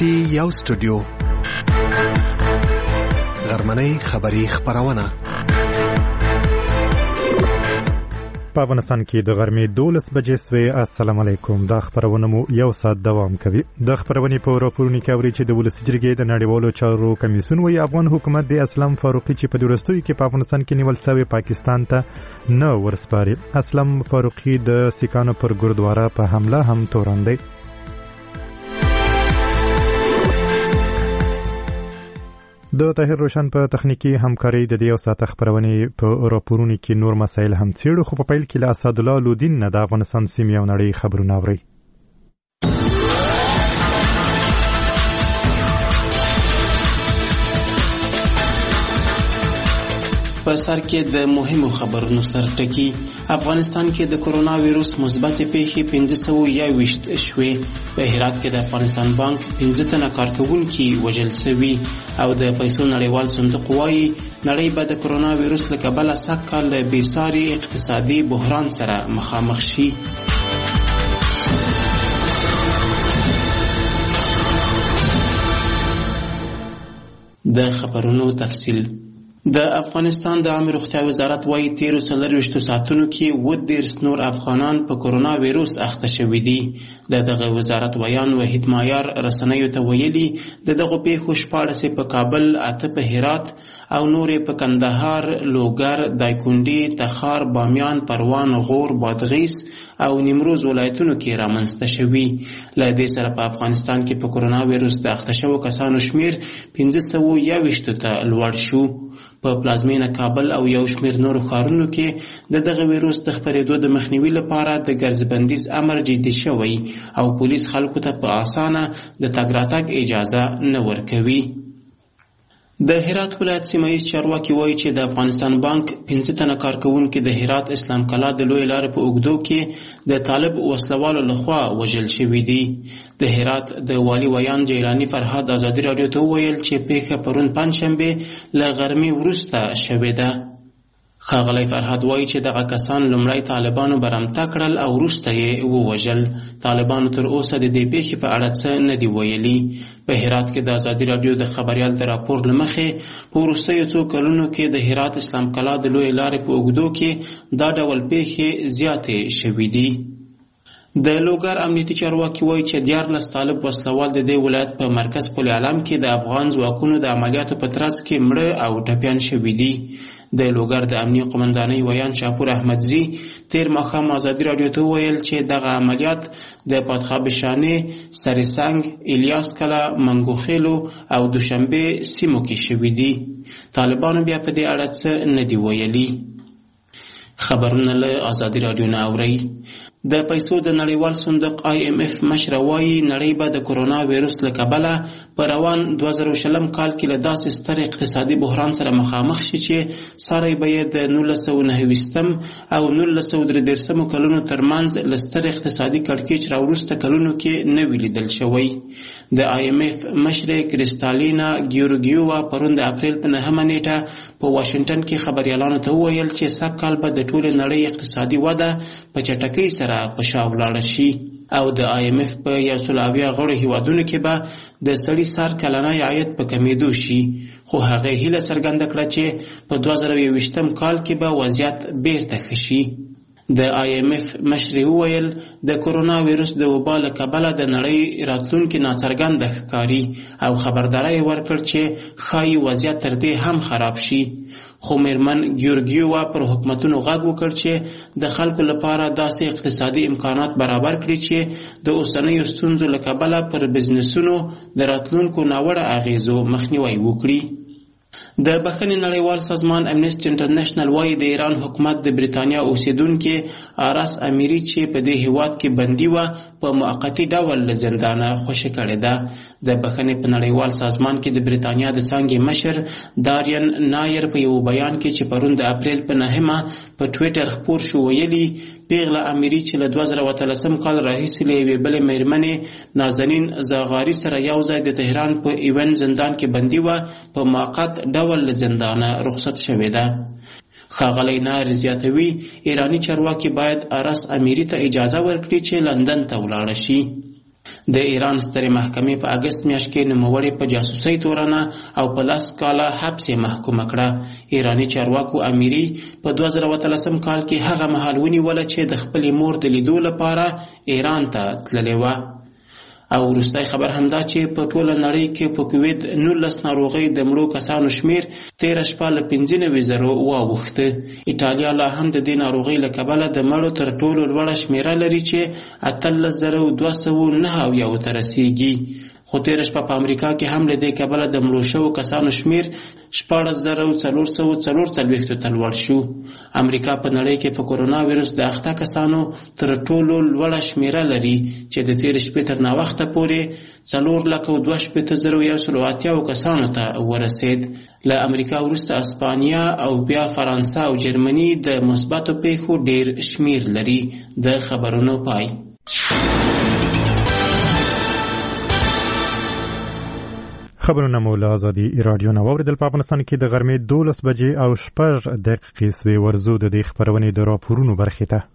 ټي یو سټوډیو غرمنۍ خبری خبرونه په افغانستان کې د غرمې 12 بجې سوي. السلام علیکم. دا خبرونه مو یو ساعت دوام کوي. د خبرونې په راپورونو کې اوري چې د ولسی جرګې د نړیوالو چارو کمیسیون وی افغان حکومت د اسلام فاروقي چې په دورستوي کې په افغانستان کې نیول شوی پاکستان ته نه ورسپاري. اسلام فاروقي د سکانو پر ګردواره په حمله هم توراندي. د طاهر روشن په تخنیکی همکاري د دې او ساعت خبرونه په راپورونو کې نور مسایل هم څېړو، خو په پیل کې له اسد الله لودین نه د افغانستان سیمې او نړۍ خبرونه اوري. په سر کې د مهمو خبرونو سرټکی. افغانستان کې د کرونا وایروس مثبت پیښې 521 شوې. په هرات کې د افغانستان بانک 15 تنه کارکونکي وژل شوي او د پیسو نړیوال صندوق وايي نړۍ به د کرونا وایروس له کبله سږکال له بېساري اقتصادي بحران سره مخامخ شي. د خبرونو تفصیل. د افغانستان د عامه روغتیا وزارت وايي 13 ساعتونو کې 10 نور افغانان په کرونا وایروس اخته شوي دي. دغه وزارت ویان وحید مایار رسنیو ته ویلي دغه پیښو 14 په کابل، 8 په هرات او نورې په کندهار، لوګر، دایکنډي، تخار، بامیان، پروان، غور، بادغیس او نیمروز ولایتونو کې رامنځته شوي. له دې سره په افغانستان کې په کرونا وایروس د اخته شوو کسانو شمیر 521 ته لوړ شو. په پلازمینه کابل او یو شمیر نورو ښارونو کې دغه وایروس د خپرېدو د مخنیوي لپاره د ګرځبندیز امر جدي شوی او پولیس خلکو ته په اسانه د تګ راتګ اجازه نه ورکوي. د هرات ولایت سیمایي چارواکي وایي چې د افغانستان بانک 15 تنه کارکونکي د هرات اسلام کلا د لوی لارې په اوږدو کې د طالب وسلوالو لخوا وژل شوي دي. د هرات د والي ویان جیلانی فرهاد ازادي راډیو ته وویل چې پیښه پرون پنجشنبه له غرمې وروسته شوې ده. ښاغلی فرهاد وایي چې دغه کسان لومړی طالبانو برمته کړل او وروسته یې ووژل. طالبانو تر اوسه د دې پیښې په اړه څه نه دي ویلي. په هرات کې د ازادي راډیو د خبریال د راپور له مخې په وروستیو څو کلونو کې د هرات اسلام کلا د لوی لارې په اوږدو کې دا ډول پیښې زیاتې شوي دي. د لوګر امنیتي چارواکي وایي چې 14 طالب وسلوال د دې ولایت په مرکز پل علم کې د افغان ځواکونو د عملیاتو په ترڅ کې مړه او ټپیان شوي دي. د لوګر د امنیه قومندانۍ ویان شاپور احمدزي تیر ماښام ازادي راډیو ته وویل چې دغه عملیات د پادخاب شانې، سرسنګ، الیاس کلا، منګوخیلو او دوشنبه سیمو کې شوي دي. طالبانو بیا په دې اړه څه نه دي ویلي. خبرونه له ازادي راډیو نه اورئ. د پیسو د نړیوال صندوق IMF مشر وايي نړۍ به د کرونا وایروس له کبله په روان 2020 کال کې له داسې ستر اقتصادي بحران سره مخامخ شي چې ساری به یې د 1990 او 1930 کلونو ترمنځ له ستر اقتصادي کړکېچ راوروسته کلونو کې نه وي لیدل شوی. د IMF مشر کریستالینا ګیورګیووا پرون د اپریل په 9 نیټه په واشنگټن کې خبريالانو ته وویل چې سږ کال به د ټولې نړۍ اقتصادي وده په چټکۍ سره په شا ولاړه شي او د IMF په 100 غړو هیوادونو کې به د سړي سر کلنی عاید په کمیدو شي، خو هغه هیله څرګنده کړه چې په 2020 کال کې به وضعیت بیرته ښه شي. د IMF مشر وویل د کرونا وایروس د وبا له کبله د نړۍ راتلونکي ناڅرګنده ښکاري او خبرداری ورکړ چې ښایي وضعیت تر دې هم خراب شي. خو میرمن ګیورګیووا پر حکومتونو غږ وکړ چې د خلکو لپاره داسې اقتصادي امکانات برابر کړي چې د اوسنیو ستونزو له کبله پر بزنسونو د راتلونکو ناوړه اغیزو مخنیوی وکړي. د بخښنې نړیوال سازمان امنیسټي انټرنیشنل وايي د ایران حکومت د بریتانیا اوسیدونکي آرس امیری چې په دې هیواد کې بندي و په موقتی ډول له زندانه خوشي کړې ده. د بخښنې په نړیوال سازمان کې د بریتانیا د څانګې مشر دارین نایر په یو بیان کې چې پرون د اپریل په 9 په ټویټر خپور شو ویلي پیغله امیری چې له 2013 کال راهیسې له یوې بلې مېرمنې نازنین زاغاري سره یو ځای د تهران په ایون زندان کې بندي و په موقت ډول له زندانه رخصت شوې ده. ښاغلی نایر زیاتوي ایرانی چارواکي باید آرس امیری ته اجازه ورکړي چې لندن ته ولاړه شي. د ایران سترې محکمې په اگست میاشت کې نوموړی په جاسوسۍ تورنه او په 10 کاله حبس محکومه کړه. ایرانی چارواکو امیری په 2013 کال کې هغه مهال ونیوله چې د خپلې مور د لیدو لپاره ایران ته تللې وه. او وروستی خبر همدا چې په ټوله نړۍ کې په کووید 19 ناروغۍ د مړو کسانو شمیر 13 شپه له 95,000 واوښته. ایټالیا لا هم د دې ناروغۍ له کبله د مړو تر ټولو لوړه شمیره لري چې 18,209 ته رسیږي. خو 13 شپه په امریکا کې هم له دې کبله د مړو شوو کسانو شمیر 14,444 ته لوړ شو. امریکا په نړۍ کې په کورونا ویروس د اخته کسانو تر ټولو لوړه شمیره لري چې د 13 شپې تر ناوخته پورې 4,02,180 کسانو ته ورسید. له امریکا وروسته اسپانیا او بیا فرانسه او جرمني د مثبتو پیښو ډیر شمیر لري. د خبرونو پای. خبرونه مو له ازادي رادیو نه واوریدل. په افغانستان کې د غرمې 12 بجې او 6 دقیقې سوې. ورزو د دې خبرونې د راپورونو برخې ته.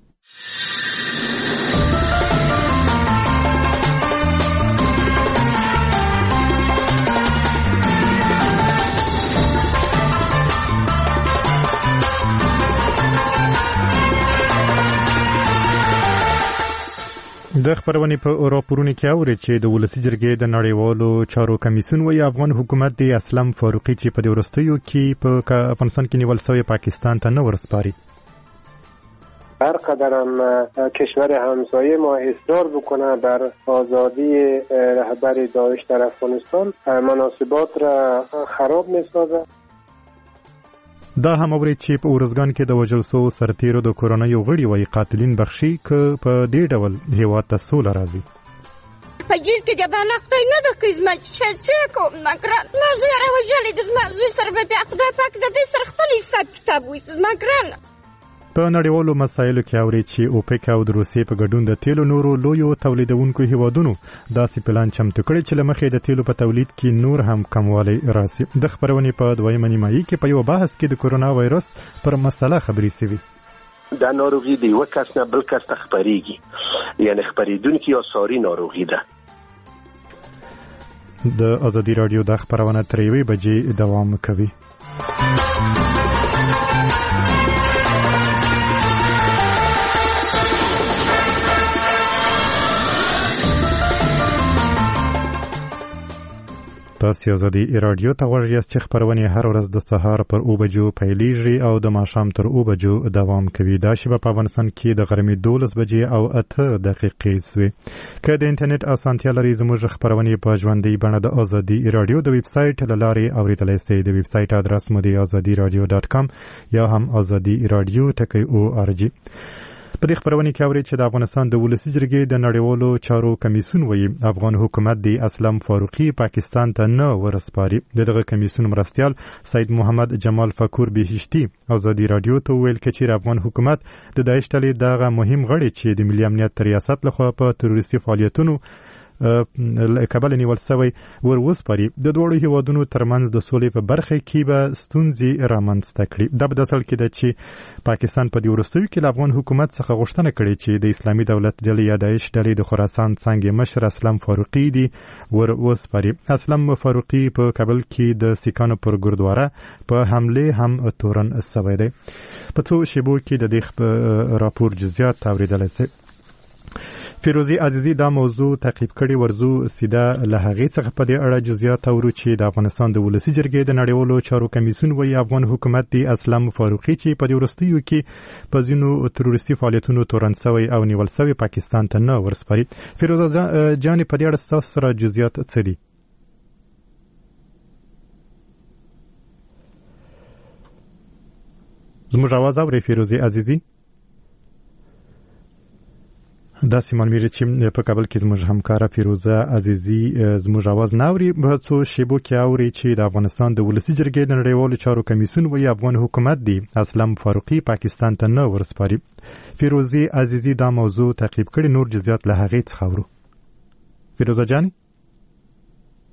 د خبرونې په راپورونو کې اوري چې د ولسی جرګې د نړیوالو چارو کمیسیون وایي افغان حکومت د اسلام فاروقي چې په وروستیو کې په افغانستان کې نیول شوی پاکستان ته نه ورسپاري. هر قدر هم کشور همسایه ما اصرار بکنه بر آزادی رهبر داعش در افغانستان مناسبات را خراب می‌سازد. دا هم اوري چې په ورزګان کې د وژل شوو سرتیرو د کورونا یو غړي وایي قاتلین بخشي که په دې ډول هیواد ته سوله راځي. په جیل کې د بانقطې نه د قسمت چې کوم نکران ما زه راوجلې د زوی سره به خدای پاک د دې سره خپل حساب کتاب وایي مګران. په نړیوالو مسایلو کې اوري چې اوپک او د روسیې په ګډون د تیلو نورو لویو تولیدونکو هیوادونو داسې پلان چمتو کړی چې لمخې د تیلو په تولید کې نور هم کموالی راسي. د خبرونې په دویمه نیمایي کې په یو بحث کې د کورونا وایرس پر مسله خبرې شوې. دا ناروغي د یو کس نه بل کس ته خپرېږي، یعنی خپرېدونکې یا ساري ناروغي ده. د ازادي رادیو د خبرونه تر 1 بجې دوام کوي. تاسو ازادي رادیو ته غوږ یاست چې خبرونه هر ورځ د سهار پر 9 بجو پیلېږي او د ماښام تر 9 بجو دوام کوي. دا شی په افغانستان کې د غرمې 12 بجې او 8 دقیقې سوي. که د انټرنیټ اسانتیا لري زموږ خبرونه په ژوندۍ بڼه د ازادي رادیو د ویب سټ لارې اوریدلای شئ. د ویب سټ ادرس مو دی azadiradio.com یا هم azadiradio.org. په دې خبرونه کې اوري چې د افغانستان د ولسی جرګې د نړیوالو چارو کمیسیون وایي افغان حکومت د اسلام فاروقي پاکستان ته نه ورسپاري. دغه کمیسیون مرستیال سید محمد جمال فکور بهشتي ازادي رادیو ته ویل چې افغان حکومت د داعش ډلې دغه مهم غړي چې د ملي امنیت ریاست لخوا په تروریستي فعالیتونو کابل نیول شوی وسپاري. د دوړو هیوادونو ترمنځ د سولې په برخه کې به ستونزې رامنځته کړي. د بدسل کې د چې پاکستان په دې وروستیو کې افغان حکومت څخه غوښتنه کړې چې د اسلامي دولت ډلې یا داعش ډلې د خراسان څنګه مشر اسلام فاروقي دی وسپاري. اسلام فاروقي په کابل کې د سیکانو پر ګردواره په حمله هم تورن شوی دی. په څو شیبو کې د دې راپور جزئیات اوریدلای شئ. فیروزی عزیزی دا موضوع تعقیب کړي. ورزو سیده له هغې څخه په دې اړه جزئیات اورو چې د افغانستان د ولسی جرګې د نړیوالو چارو کمیسیون وایي افغان حکومت د اسلام فاروقي چې په دې وروستیو کې په ځینو تروریستي فعالیتونو تورن شوی او نیول شوی پاکستان ته نه ورسپاري. فیروزه جان په دې اړه ستاسو سره جزئیات څه دي؟ زموږ आवाज اوري فیروزی عزیزی؟ دا سیمانمیری چې په کابل کې زموږ همکاره فیروزه عزیزی زموږ आवाज ناوري. په څو شیبو کې اوري چې د افغانستان د ولسی جرګې د نړیوالو چارو کمیسیون وایي افغان حکومت دی اسلام فاروقي پاکستان ته نه ورسپاري. فیروزه عزیزی دا موضوع تعقیب کړي. نور جزئیات له هغې څخه اورو. فیروزه جانی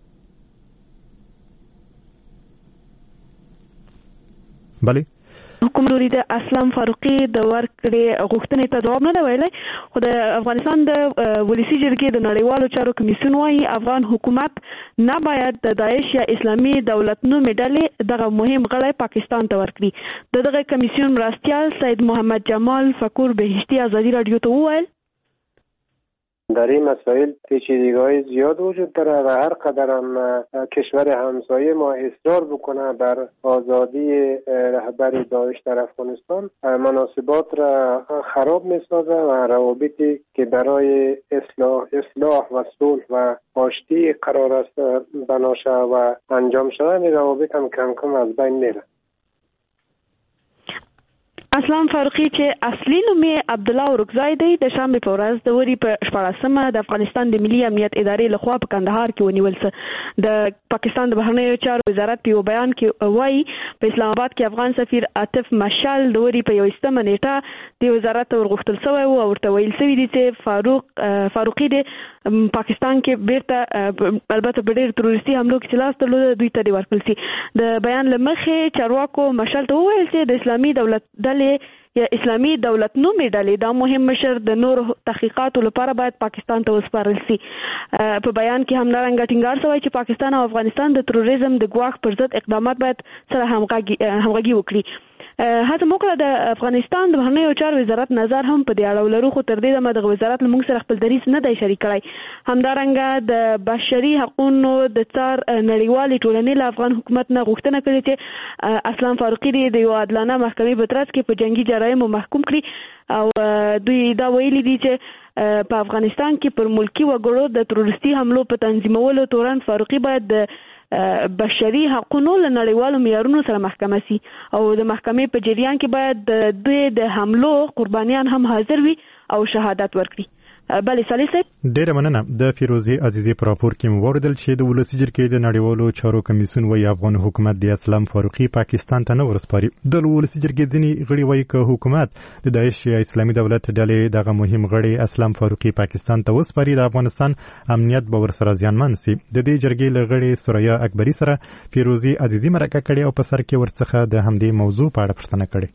بله حکومت لوري د اسلام فاروقي د ورکړې غوښتنې ته جواب نه دی ویلی، خو د افغانستان د ولسي جرګې د نړیوالو چارو کمیسیون وايي افغان حکومت نه باید د داعش یا اسلامي دولت نومې ډلې دغه مهم غړی پاکستان ته ورکړي. دغه کمیسیون مرستیال سید محمد جمال فکور بهشتی ازادي رادیو ته وویل در این مسائل پیچیدگی‌های زیاد وجود داره و هر قدر هم کشور همسایه ما اصرار بکنه بر آزادی رهبر داعش در افغانستان مناسبات را خراب می‌سازه و روابطی که برای اصلاح و صلح و آشتی قرار است بناشه و انجام شده این روابط هم کم کم از بین میره. اسلام فاروقي چې اصلي نوم یې عبدالله ورکزی دی، د شنبې په ورځ د وري په 14مه د افغانستان د ملي امنیت ادارې لخوا په کندهار کې ونیول شو. د پاکستان د بهرنیو چارو وزارت په یو بیان کې وایي په اسلام آباد کې افغان سفیر عاطف مشال د وري په 21مه نیټه د وزارت ورغوښتل شوی او ورته ویل شوی دی چې فاروقي د پاکستان کې بیرته البته په ډېر تروریستي حملو کې لاس درلود دوی ته ورکړل شي. د بیان له مخې چارواکو مشال ته وویل چې د اسلامي دولت ډلې یا اسلامي دولت نومې ډلې دا مهم مشر د نور تحقیقاتو لپاره باید پاکستان ته وسپارل شي. په بیان کې همدارنګه ټینګار شوی چې پاکستان او افغانستان د تروریزم د ګواښ پر ضد اقدامات باید سره همغږي وکړي. هڅه وکړه د افغانستان د بهرنیو چارو وزارت نظر هم په دې اړه ولرو، خو تر دې دمه دغه وزارت له موږ سره خپل دریځ نه دی شریک کړی. همدارنګه د بشري حقوقو د څار نړیوالې ټولنې له افغان حکومت نه غوښتنه کړې چې اسلام فاروقي د یو عادلانه محکمې په ترڅ کې په جنگي جرایمو محکوم کړي او دوی دا ویلي دي چې په افغانستان کې پر ملکی وګړو د تروریستي حملو په تنظیمولو تورن فاروقي باید د بشري حقوقو له نړیوالو معیارونو سره محکمه سي او د محکمې په جریان کې باید دوی د حملو قربانیان هم حاضر وي او شهادت ورکړي. بله صالح صاحب ډیره مننه. د فیروزي عزیزي پر راپور کې مو وردل چې د ولسي جرګې د نړیوالو چارو کمیسیون وايي افغان حکومت د اسلام فاروقي پاکستان ته نه ورسپاري. د ولسي جرګې ځینې غړي وايي چې حکومت د داعش یا اسلامي دولت ډلې دغه مهم غړي اسلام فاروقي پاکستان ته وسپاري د افغانستان امنیت به ورسره زیانمن سي. د دې جرګې له غړي سوریا اکبري سره فیروزي عزیزي مرکه کړې او په سر کې ورڅخه د همدې موضوع په اړه پوښتنه کړې.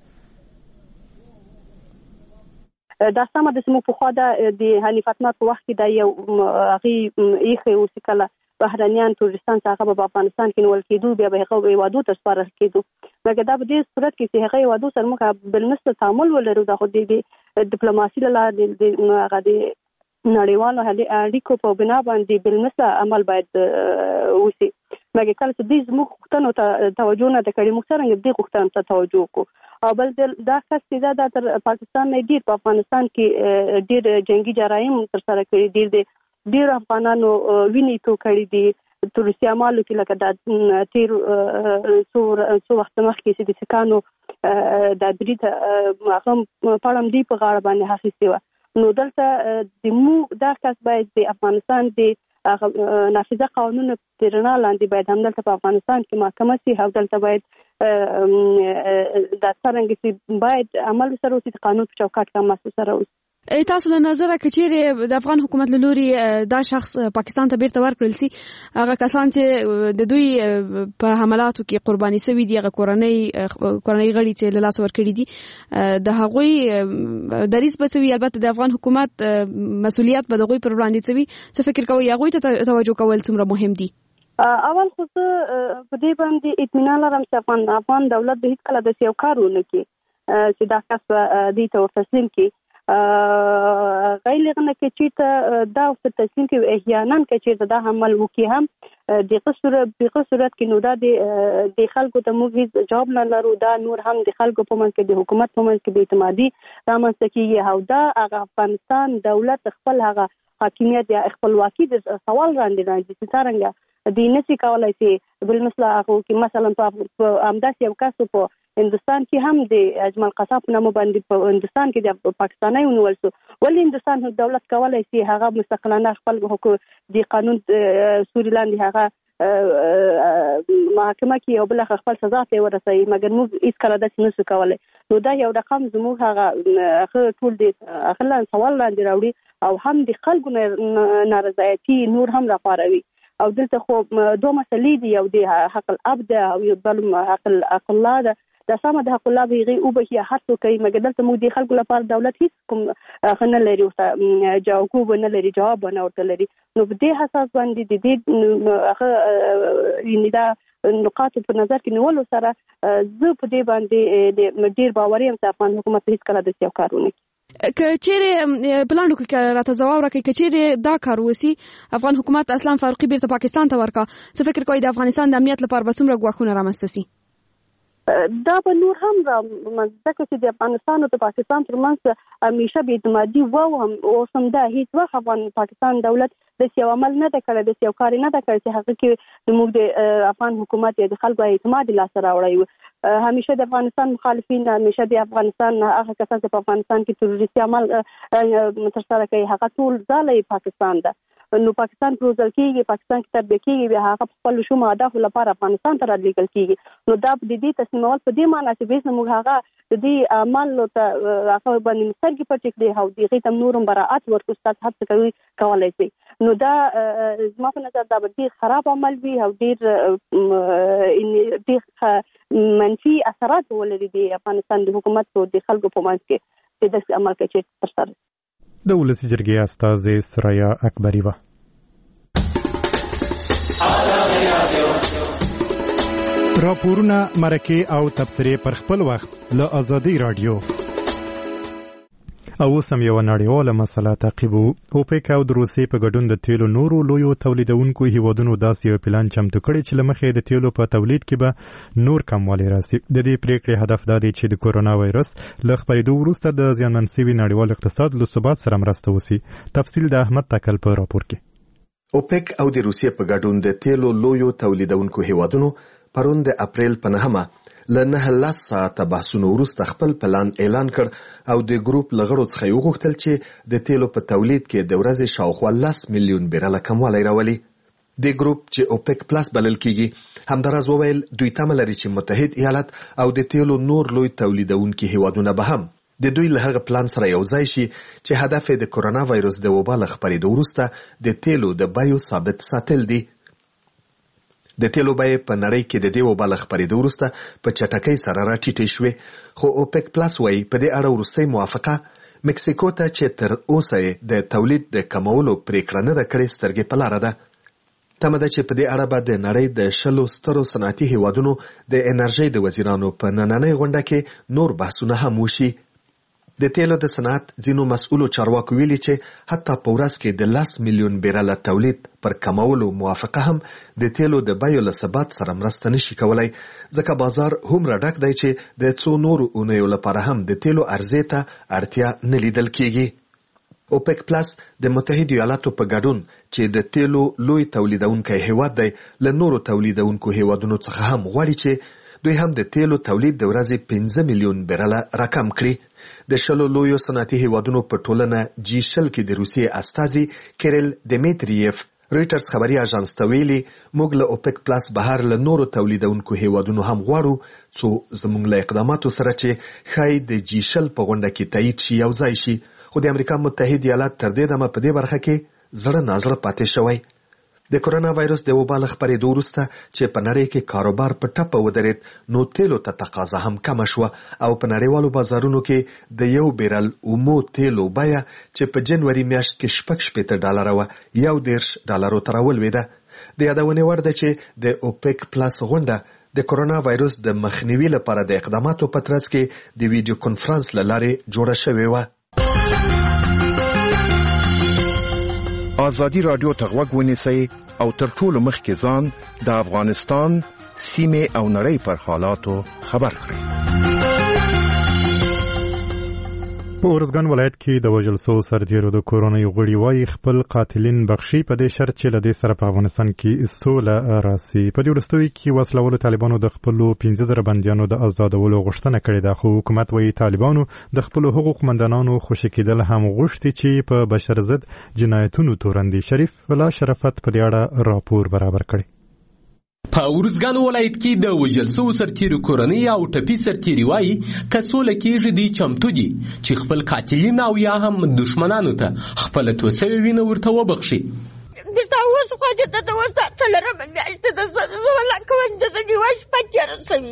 دا سمه د سمو په خوا د حنیف اتمر په وخت کې د یو هغه ایخه وسکله بهرنیان تورستان څخه په افغانستان کې نول کېدو بیا به هغه وادو ته سپارل کېدو. مګر دا په دې صورت کې چې هغه وادو سره موږ بلمست تعامل ولرو د خو د ډیپلوماسي له لارې د هغه د نړیوالو اړیکو په بنا باندې بلمست عمل باید وشي. مګر کله چې دې زموږ غوښتنو ته توجه نه کړې موږ څنګه دې غوښتنو ته توجه وکړو او بل دا کس چې دا تر پاکستان نه ډیر په افغانستان کې ډیر جنگي جرایم تر سره کړي ډیر افغانانو ویني تو کړي دي تروریستي عملو کې لکه د تیر څو وخت مخکې چې د سکانو د برید هغه پړم دی په غاړه باندې حساسي و. نو دلته د مو دا کس باید د افغانستان د نافذه قانون ترنا لاندې باید هم دلته په افغانستان کې محکمه سي او دلته باید د څنګه چې باید عمل سره وسي قانون په چوکاټ کې مسوس سره وسي. تاسو له نظر کچېره د افغان حکومت له لوري دا شخص پاکستان ته بیرته ورکړل سي هغه کسان چې د دوی په حملاتو کې قرباني شوي دي هغه کورنۍ غړي چې له لاس ورکړي دي د هغوی دریس بچوي. البته د افغان حکومت مسؤلیت به دغوی پر وړاندې شوي. څه فکر کوي هغوی ته توجه کول څومره مهم دي؟ اول خو په دې باندې اطمینان لرم چې افغان دولت به هیڅ کله د یو کار ونه کړي چې دا کس دې ته ورتسلیم کړي غیر لغنه کې چې دا ورته تسلیم کې احیانا کې چې دا عمل وکي هم دغه صورت کې نو دا د خلکو ته موږ جواب نه لرو. دا نور هم د خلکو په منځ کې د حکومت په منځ کې بې اعتمادي رامنځته کیږي او دا هغه افغانستان دولت خپل هغه حاکمیت یا خپلواکي د سوال وړاندې چې څنګه د نسی کولای چې بل مثلا هغه کې مثلا په امداس یو کس په هندستان کې هم د اجمل قصاب نامه باندې په هندستان کې د پاکستاني ونول شو. ولې هندستان دولت کولای شي هغه مستقلانه خپل حقوق د قانون سوري لاندې هغه محکمه کې یو بل خپل سزا ته ورسوي مګر موږ هیڅ کله داسې نشو کولای. نو دا یو رقم زموږ هغه ټول د اخلاق سوال لاندې راوړي او هم د خلکو نارضایتي نور هم راپاروي. او دلته خو دوه مسلې دي، یو د حق الاب ده او یو بل حق الله ده د سم د حق الله ویغي او به هر څه کوي مګر دلته موږ د خلکو لپاره دولت هیڅ کوم خنه لري او جواب نه لري جواب نه ورته لري نو په دې حساس باندې د دې هغه یعنی دا نقاط په نظر کې نیولو سره زه په دې باندې د ډیر باور یم چې افغان حکومت هیڅ کله د څه کارونه کچېره پلان وکړي راته ځواب راکړي کچېره دا کار وسی افغان حکومت اصلا فاروقي بیرته پاکستان ته ورکا څه فکر کوي د افغانستان د امنیت لپاره به څومره غواخونه رامنځته سي دا به نور هم ځکه چې د افغانستان او د پاکستان ترمنځ همیشه بې اعتمادي و هم اوس هم دا هیڅ وخت افغان پاکستان دولت د سیاو عمل نه کړی د سیاو کار نه کړی چې هغه کې موږ د افغان حکومت یا د خلکو اعتماد لاسته راوړی همیشه د افغانستان مخالفین همیشه د افغانستان هغه کسان چې په افغانستان کې تروریستي عمل ترسره کوي هغه ټول ځاله پاکستان ده نو پاکستان پروزل کېږي پاکستان کې تربیه کېږي بیا هغه خپل شوم اهداف لپاره افغانستان ته رالیږل کېږي نو دا د دې تسلیمول په دې معنی چې بیس موږ هغه د دې عمل ته هغه باندې مسترګې پټ کړي او دغه تم نورم براءت ورکو ستاسو هڅه کولای شي نو دا زما په نظر دا ډیر خراب عمل وي او ډیر منفي اثرات ولري د افغانستان د حکومت او د خلکو په منځ کې چې د عمل کې ترسره د ولسی جرګې استاد سرایا اکبری و راپورونه مرکه او تبصره پر خپل وخت له ازادي رادیو او سم یو نړیواله مسله تعقیبو اوپیک او د روسیې په ګډون د تیلو نورو لویو تولیدونکو هیوادونو داسې یو پلان چمتو کړی چې لمخې د تیلو په تولید کې به نور کموالی راسي د دې پریکړې هدف دا دی چې د کورونا وایرس له خپرېدو وروسته د زیانمن شوي نړیوال اقتصاد له ثبات سره مرسته وسی تفصیل د احمد تکل په راپور کې اوپیک او د روسیې په ګډون د تیلو لویو تولیدونکو هیوادونو پرون د اپریل په 9 له 9 ساعته بحثونو وروسته خپل پلان اعلان کړ او د ګروپ لغړو څخه یو غوښتل چې د تیلو په تولید کې د ورځې شاوخوا 10 میلیون بیرله کموالی راولي د ګروپ چې اوپیک پلس بلل کیږي همدارز وویل دوی تمه لري چې متحد ایالات او د تیلو نور لوی تولیدونکو هیوادونه به هم د دوی له هغه پلان سره یو ځای شي چې هدف د کورونا وایرس د وبا له خپرېدو وروسته د تیلو د بیو ثابت ساتل دي د تیلو بیې په نړۍ کې د دې وبا له خپرېدو وروسته په چټکۍ سره راټیټې شوې خو اوپیک پلس وایي په دې اړه وروستۍ موافقه مکسیکو ته چې تر اوسه د تولید د کمولو پریکړه نه ده کړې سترګې په لاره ده تمه ده چې په دې اړه به د نړۍ د 10 سترو صنعتي هیوادونو د انرژۍ د وزیرانو په نننۍ غونډه کې نور بحثونه هم وشي د تیلو د صنعت ځینو مسؤلو چارواکو ویلي چې حتی په ورځ کې د 10 میلیون بیرله تولید پر کمولو موافقه هم د تیلو د بیو له ثبات سره مرسته نشي کولای ځکه بازار هومره ډک دی چې د څو نورو اونیو لپاره هم د تیلو عرضې ته اړتیا نه لیدل کیږي اوپیک پلس د متحده ایالاتو په ګډون چې د تیلو لوی تولیدونکو هیواد دی له نورو تولیدونکو هیوادونو څخه هم غواړي چې دوی هم د تیلو تولید د ورځې 15 میلیون بیرله راکم کړي د 10 لویو صنعتي هیوادونو په ټولنه جی شل کې د روسیې استازي کیریل دیمیتریف رويټرز خبري اژانس ته ویلي موږ له اوپیک پلس بهر له نورو تولیدونکو هیوادونو هم غواړو څو زموږ له اقداماتو سره چې خای د جی شل په غونډه کې تایید شي یو ځای شي خو د امریکا متحده ایالات تر دې دمه په دې برخه کې زړه نازړه پاتې شوی د کورونا وایرس د وبا له خپرېدو وروسته چې په نړۍ کې کاروبار په ټپه ودرېد نو تیلو ته تقاضا هم کمه شوه او په نړیوالو بازارونو کې د یو بیرل اومو تیلو بیه چې په جنوري میاشت کې $60 وه $10 ته راولوېده د یادونې وړ ده چې د اوپیک پلس غونډه د کورونا وایرس د مخنیوي لپاره د اقداماتو په ترڅ کې د ویډیو کنفرانس له لارې جوړه شوې وه آزادی رادیو ته غوږ ونیسئ او تر ټولو مخکې ځان د افغانستان سیمې او نړۍ پر حالاتو خبر کړئ په ارزګان ولایت کې د وژل شوو سرتیرو د کورونای غړي وايي خپل قاتلین بخشي په دې شرط چې له دې سره په افغانستان کې سوله راسي په دې وروستیو کې وسلوالو طالبانو د خپل 15000 بندیانو د آزادولو غوښتنه کړې ده خو حکومت وايي طالبانو د خپل حقوق مندانانو خوشی کېدل هم غوښتي چې په بشر ضد جنایتونو تورندي شریف ولا شرافت په دې اړه راپور برابر کړي په ارزګان ولایت کې د وژل شوو سرتیرو کورنۍ او ټپي سرتیري وایي که سوله کېږي دوی چمتو دي چې خپل قاتلین او یا هم دشمنانو ته خپله توسوې وینه ورته وبخښي درته اوس خو د اوس څلورمه میاشت ده زه ولا کوم د دې واش پکې رسوي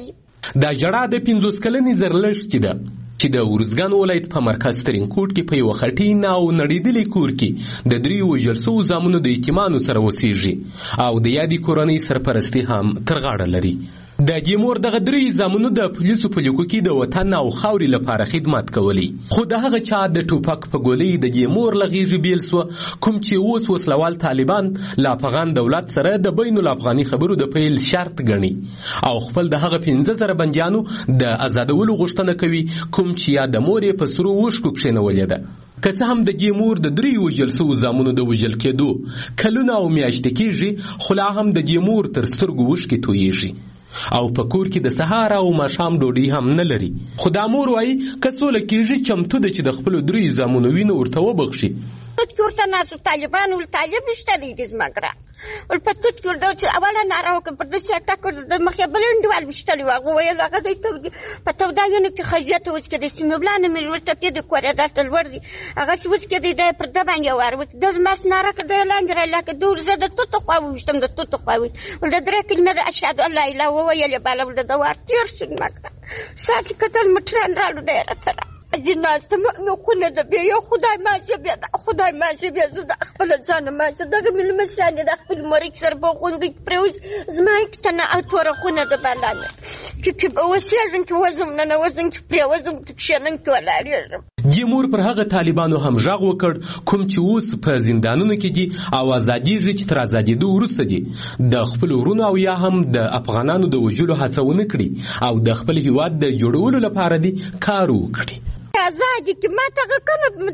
دا جړه د 50 کلنې زرلښتې ده چې د ارزګان ولایت په مرکز ترینکوټ کې په یو خټین او نړیدلې کور کې د 3 وژل شوو زامنو د یتیمانو سره اوسېږي او د یادې کورنۍ سرپرستي هم تر غاړه لري. د دې مور دغه 3 زامنو د پولیسو په لیکو کې د وطن او خاورې لپاره خدمت کولی، خو د هغه چا د ټوپک په ګولۍ د دې مور له غېږې بیل سوه کوم چې اوس وسلوال طالبان له افغان دولت سره د بین الافغاني خبرو د پیل شرط ګڼي او خپل د هغه 15,000 بندیانو د آزادولو غوښتنه کوي کوم چې یا د مور په سرو وشکو کښېنولې ده. که څه هم د دې مور د 3 وژل شوو زامنو د وژل کېدو کلونه او میاشتې کېږي، خو لا هم د دې مور تر سترګو اوښکې تویېږي او په کور کې د سهار او ماښام ډوډۍ هم نه لري. خو دا مور وایي که سوله کېږي چمتو ده چې د خپلو 3 زامنو وینه ورته وبخشي. ورته ناسو طالبان ول طالب نشته دی زمګرا ول پتوت ورته چې اوله ناراو کې پر دې اٹاک د مخې بلندوال مشتلی واغه ویل هغه د پتو دا یو کې خزیته اوس کې د سیمبلان مې ورته په دې کوړه داتل وردی هغه چې اوس کې د پر د باندې ور د مس ناره کې د لاندې لکه دور زده تو خو وشتم د تو خو ول د درې کلمه د اشهد الله الا هو ویل بالا ول د دوار تیر شو مګرا سات کتل مټران رالو د راته جناست نو خونه د بیا یو خدای ما سي بیا خدای ما سي بیا زه خپل ځان ما سي دغه مل مسانه د خپل مورک سر په خوندې پروز زما کتنه اتوره خونه د بالانه چې وسیاژن کې وزم نه وزن کې پروزم شنن کې ولاړم. جمهور پر هغه طالبانو هم ژغ وکړ کوم چې اوس په زندانونو کې دي او ازادیږي چې تر ازادېدو وروسته دي د خپل ورونو او یا هم د افغانانو د وژلو هڅه ونه کړي او د خپل هیواد د جوړولو لپاره دي کار وکړي. آزادی که ما تاگه کنه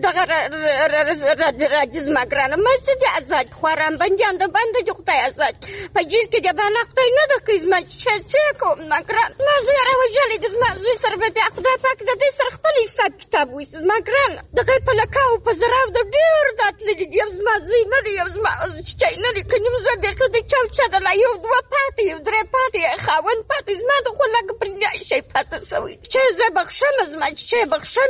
دغه راجز مگرانه ما سیدی آزاد خوارم بندیان ده بنده جو خدای آزاد پا جیل که ده باناختای نده که از ما چه کم مگران مازوی روژالی ده مازوی سر ببی خدای پاک ده ده سر خپل حساب کتاب ویس مگران دقی پلکاو پا زراو ده دیر دات لیدی یوز مازوی نده یوز چای نده کنیم زبیخی ده چاو چا ده لا یو دو پاتی یو دره پاتی خاون پاتی زما ده خو لگه پرنیایشی پاتی سوی چه زبخشم از ما چه بخشم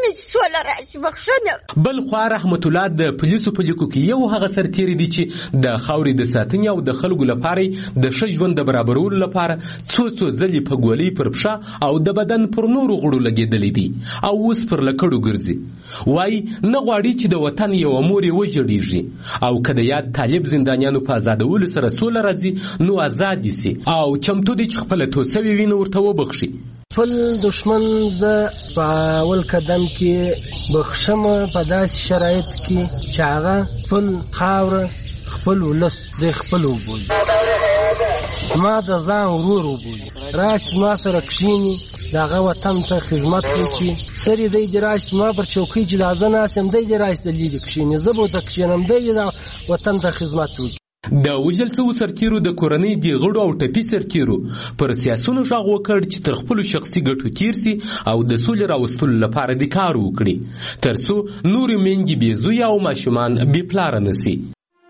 بل خو رحمت الله د پولیسو په لیکو کې یو هغه سرتیری دی چې د خاورې د ساتنې او د خلکو لپاره د ښه ژوند د برابرولو لپاره څو ځلې په ګولۍ پر پښه او د بدن پر نورو غړو لګېدلی دي او اوس پر لکړو ګرځي. وایي نه غواړي چې د وطن یوه مور یې وژړېږي او که د یاد طالب زندانیانو په ازادولو سره سوله راځي نو ازاد سي او چمتو دی چې خپله توسوې وینه ورته وبخشي. خپل دشمن زه په اول قدم کې بخښم په داسې شرایط کې چې هغه خپل خاوره خپل ولس د خپل وبولي ما د ځان ورور وبولي راشي ما سره کښېني د هغه وطن ته خدمت وکړي سر یې دی راشي ما پر چوکۍ چې دا زه ناست یم دی راشي د لرې کښېني زه به ورته کښېنم دی د وطن ته خدمت وکړي. د وژل شوو سرتیرو د کورنۍ د غړو او ټپي سرتیرو پر سیاسونو غږ وکړ چې تر خپلو شخصي ګټو تیر سي او د سولې راوستلو لپاره د کار وکړي تر څو نورې میندې بې زویه او ماشومان بې پلاره نه سي.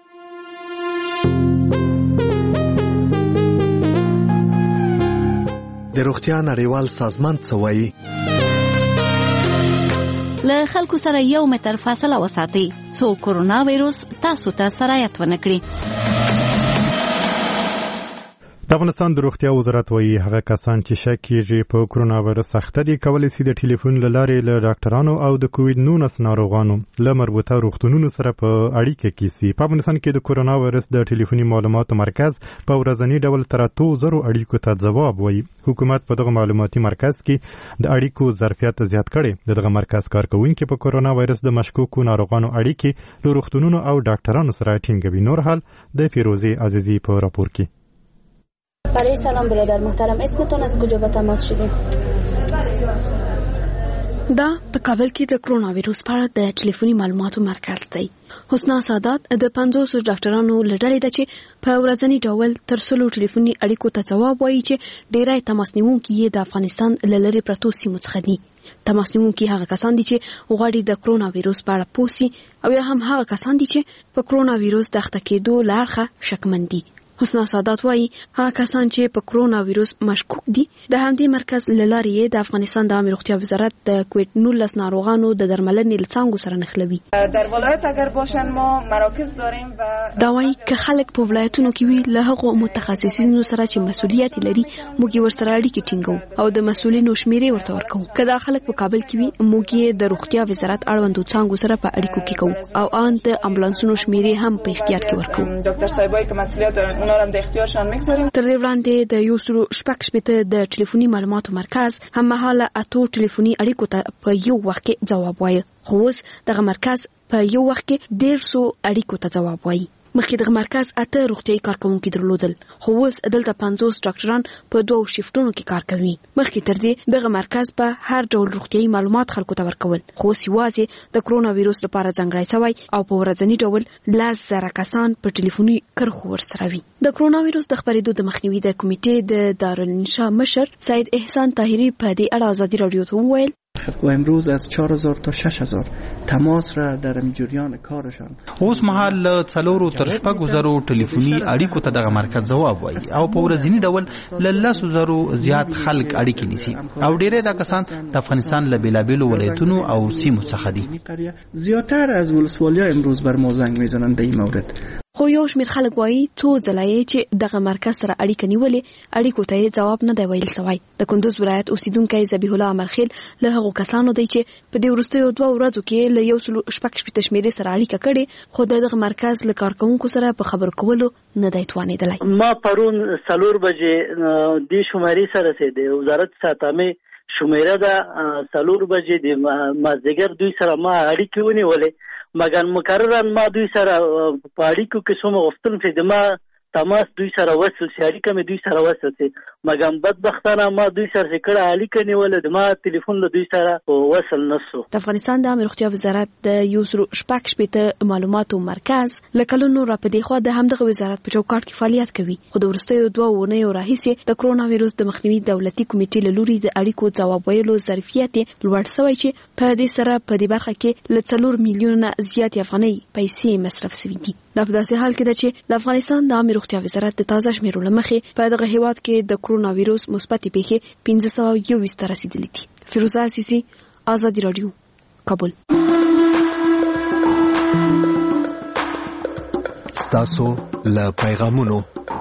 د روغتیا نړیوال سازمان څه وایي؟ له خلکو سره 1 متر فاصله وساتئ څو کورونا وایروس تاسو ته سرایت ونه کړي. د افغانستان د روغتیا وزارت وایي هغه کسان چې شک کیږي په کورونا وایرس اخته دي کولی شي د ټلیفون له لارې له ډاکټرانو او د کووډ 19 ناروغانو له مربوطه روغتونونو سره په اړیکه کې سي. په افغانستان کې د کورونا وایرس د ټلیفوني معلوماتو مرکز په ورځنی ډول تر 2,000 اړیکو ته ځواب وایي. حکومت په دغه معلوماتي مرکز کې د اړیکو ظرفیت زیات کړي. دغه مرکز کارکونکي په کورونا وایرس د مشکوکو ناروغانو اړیکې له روغتونونو او ډاکټرانو سره ټینګوي. نور حال د فیروزه عزیزی په راپور کې. بله سلام برادر محترم، اسمتون از کجا به تماس شدیم؟ دا په کابل کې د کرونا وایروس په اړه د ټلیفوني معلوماتو مرکز دی. حسنا سادات د 500 ډاکټرانو لړۍ ده چې په ورځنی ډول تر 100 ټلیفوني اړیکو ته ځواب وایي چې ډیری تماس نیونکي یې د افغانستان له لرې پرتو سیمو څخه دي. تماس نیونکي هغه کسان دي چې غواړي د کرونا وایروس په اړه پوه سي او یا هم هغه کسان دي چې په کرونا وایروس د اخته کېدو له اړخه شکمن دي. حسنا سادات وایي هغه کسان چې په کرونا وایروس مشکوک دي د همدې مرکز لارې د افغانستان د عامه روغتیا وزارت د کووید 19 ناروغانو د درملنې لڅانګو سره نښلوي. در ولایت اگر باشن ما مراکز داریم و دا وایي که خلک په ولایتونو کې وي له هغو متخصصینو سره چې مسؤلیت لري موږ ورسره اړیکې ټینګو او د مسؤلینو شمیرې ورته ورکوو. که دا خلک په کابل کې وي موږ د روغتیا وزارت اړوندو څانګو سره په اړیکو کې کوو او ان د امبولانسونو شمیرې هم په اختیار کې ورکوو. دکتر صاحبای که مسئولیت دارن اونا هم د اختیارشان میگذاریم. تر دې وړاندې د 116 د ټلیفوني معلوماتو مرکز هم مهاله اتو ټلیفوني اړیکو ته په یو وخت کې جواب وایي. خو اوس دغه مرکز په یو وخت کې 150 اړیکو ته جواب وایي. مخکې دغه مرکز 8 روغتیايي کارکونکي درلودل خو اوس دلته 50 ډاکټران په 2 شیفټونو کې کار کوي. مخکې تر دې دغه مرکز په هر ډول روغتیايي معلومات خلکو ته ورکول خو اوس یوازې د کرونا وایروس لپاره ځانګړی شوی او په ورځني ډول 10,000 کسان په ټلیفوني کرښو ورسره وي. د کرونا وایروس د خپرېدو د مخنیوي د کمیټې د دارالانشا مشر سید احسان طاهری په دې اړه ازادي رادیو ته وویل و امروز از 4000 تا 6000 تماس را در جریان کارشان اوس مهال له 4 تر 5,000 ټلیفوني اړیکو ته دغه مرکز جواب وایي او په ورځني ډول له 10,000 زیات خلک اړیکې نیسي او ډېری دا کسان د افغانستان له بیلابیلو ولایتونو او سیمو څخه دي. زیاتر از ولسوالی‌ها امروز بر ما زنگ میزنند در این مورد. خو یو شمېر خلک وایي څو ځله چې دغه مرکز سره اړیکه نیولې اړیکو ته جواب نه دی ویل شوی. د کندوز ولایت اوسیدونکی ذبیح الله امرخیل له هغو کسانو دی چې په دې وروستیو 2 ورځو کې له 116 شمېرې سره اړیکه کړې خو دغه مرکز له کارکونکو سره په خبرو کولو نه دی توانېدلی. ما پرون 4 بجې د شمارې سره سي د وزارت ساتمه شمیره ده 4 بجې د مازدیګر دوی سره ما اړیکې ونیولې مګر مکررن ما دوی سره په اړیکو کې څومره غوښتل چې د ما تماس دوی سره وصل شي اړیکه مې دوی سره وصل شي مګر بدبختانه ما دوی سره کړه اړیکه نیولې د ما ټلیفون له دوی سره وصل نشو. د افغانستان د عامه روغتیا وزارت د 116 معلوماتو مرکز لکلونو را په دی خو د همدغه وزارت په چوکاټ کې فعالیت کوي خو د ورستیو 2 ونیو راهیسې د کرونا وایروس د مخنیوي دولتي کمیټې له لوري د اړیکو جواب ویلو ظرفیت لوړ شوی چې په دې سره په دې برخه کې له 4 میلیونه زیات افغاني پیسې مصرف شوي دي. دا په داسې حال کې ده چې د افغانستان د عامه روغتیا وزارت د تازه شمیرو له مخې په دغه هیواد کې د کرونا وایروس مثبت پیښې 1521 ته رسیدلې دي. فیروزه عزیزی، آزادی رادیو، کابل. ستاسو له پیغامونو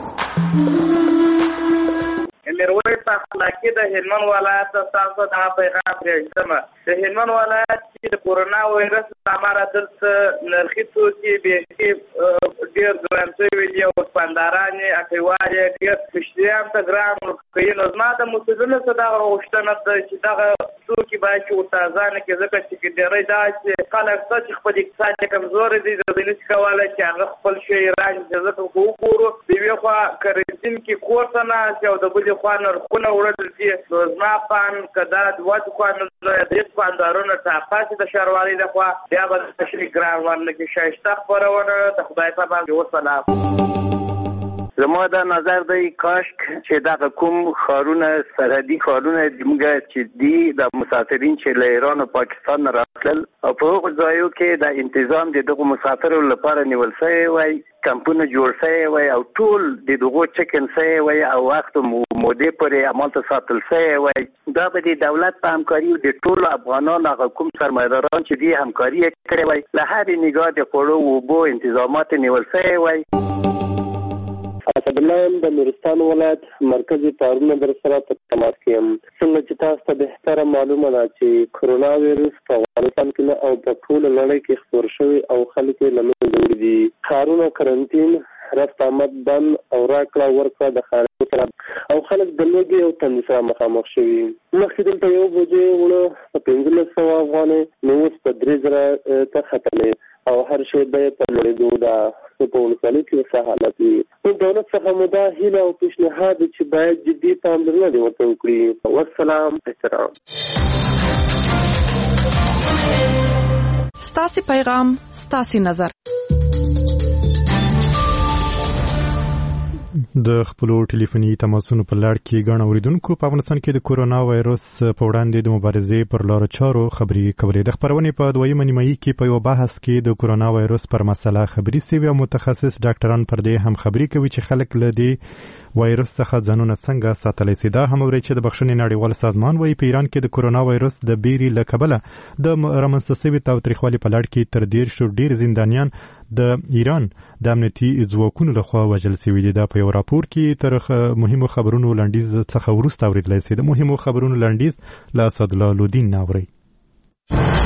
میرویس اخلاقی د هلمند ولایت تاسو ته پیغام پرېږدم. د هلمند ولایت کې د کرونا وایرس لپاره دلته نرخي توکي به ډېر ګران شوي دي او پنداران یې اکیوار یې ډېر مشتریان ته ګران ورکوي. نو زما د مسؤلینو څخه دغه غوښتنه ده چې دغه توکي باید چې ورته ارزانه کړي ځکه چې ډېری دا چې خلک څه چې خپل اقتصاد یې کمزوری دی دوی نشي کولی چې هغه خپل شی رانیسي. ځکه که وګورو د یوې خوا کرنټین کې کور ته ناست او د بلې خوا نرخونه وړل دي. نو زما پان که دا 2 دوکانونه یا 3 دوکاندارونه ټاپاسې د ښاروالۍ لخوا بیا به د تشریح ګران ورنکړي. ښایسته خپرونه د خدای په امان وسلام. زما دا نظر دی کاشک چې دغه کوم ښارونه سرحدي ښارونه زموږ چې دي د مسافرین چې له ایران او پاکستان نه راتلل او په هغو ځایو کې د انتظام د دغو مسافرو لپاره نیول شوی وای کمپونه جوړ شوی وای او ټول د دغو چکن شوی وای او وخت مودې پورې امانته ساتل شوی وای. دا به د دولت په همکاري او د ټولو افغانانو هغه کوم سرمایه‌داران چې دي همکاري یې کړې وای له هرې نګاه د خوړو او اوبو انتظامات نیول شوی وای. اسدالله د نورستان ولایت مرکزی پارونه در سره په تماس کې یم. څنګه چې تاسو ته بهتره معلومه ده چې کرونا وایروس په افغانستان کې او په ټوله نړۍ کې خپور شوی او خلک یې له منځه وړي دي. ښارونه کرنټین رفت آمد بند او راکړه ورکړه د خارجو سره او خلک د لوږې او تندې سره مخامخ شوي. مخکې دلته 1 بجې وړه په 1500 افغانۍ نو اوس په 3000 ته ختمې او هر شی به په لوړېدو ده په ولسوالۍ کې ښه حالت وي. نو دولت څخه مو دا هیله او پیشنهاد چې باید جدي پاملرنه دې ورته وکړي. والسلام. احترام. ستاسې پیغام ستاسې نظر. د خپل ټلیفوني تماسونو په لړ کې غن اوریدونکو په افغانستان کې د کورونا وایروس په وړاندې د مبارزې پر لارو چارو خبري کولې. د خبرونې په دویمه نیمایي کې په یو بحث کې د کورونا وایروس پر مسله خبري سوي او متخصص ډاکټران پر دې هم خبري کوي چې خلک له دې وایروس څخه ځانونه څنګه ساتلی سي. دا هم اوري چې د بخښنې نړیوال سازمان وايي په ایران کې د کورونا وایروس د بیري له کبله د رامنځته شوي تاوتریخوالي په لړ کې تر 10 ډیر زندانیان د ایران د امنیتي ځواکونو لخوا وژل شوي دي. دا په یو راپور کې تر مهمو خبرونو لنډیز څخه وروسته اوریدلای سي. د مهمو خبرونو لنډیز له اسدالله لودین ناوري.